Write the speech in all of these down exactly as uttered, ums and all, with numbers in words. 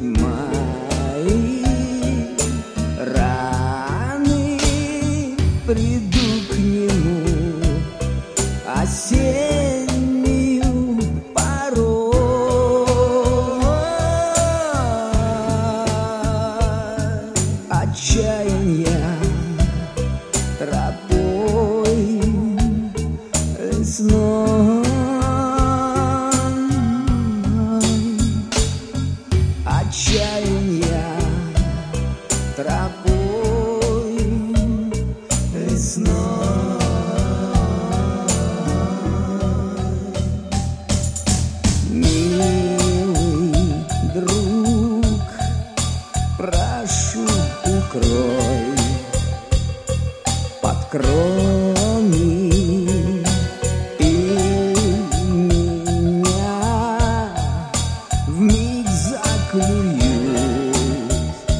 мои раны, приду к нему осеннюю порой. Отчаянья тропой лесной, отчаянья тропой лесной. Милый друг, прошу, укрой под кроной и меня вмиг заклюют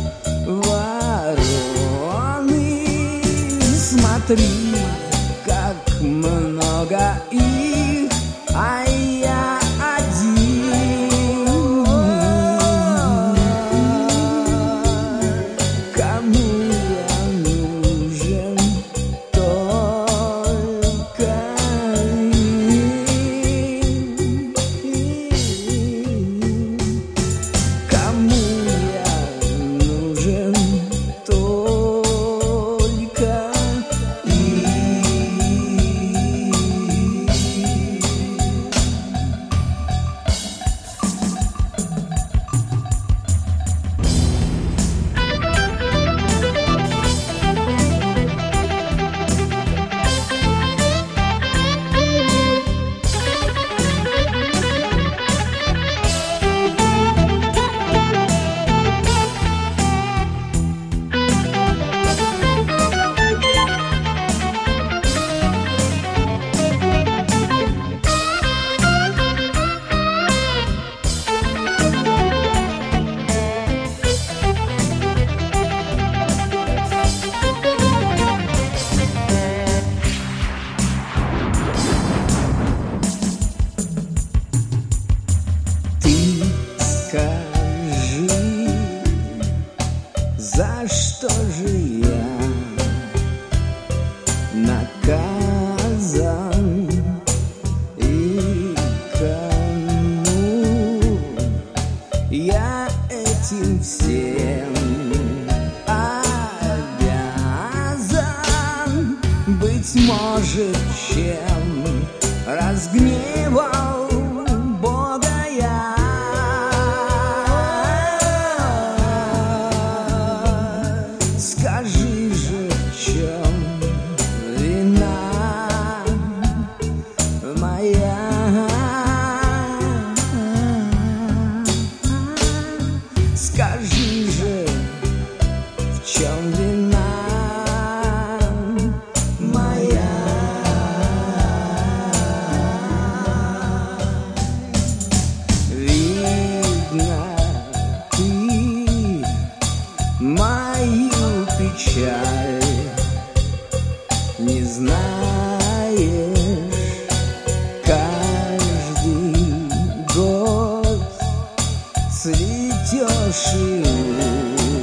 вороны. Смотри, как много их, а я один. Кому я нужен только им? Кому я нужен только им? Скажи, за что же я наказан и кому я этим всем обязан? Быть может, чем разгневал Бога я. Скажи же, в чем вина моя? Скажи же, в чем вина моя? Видно, ты мою печаль не знаешь. Каждый год цветешь и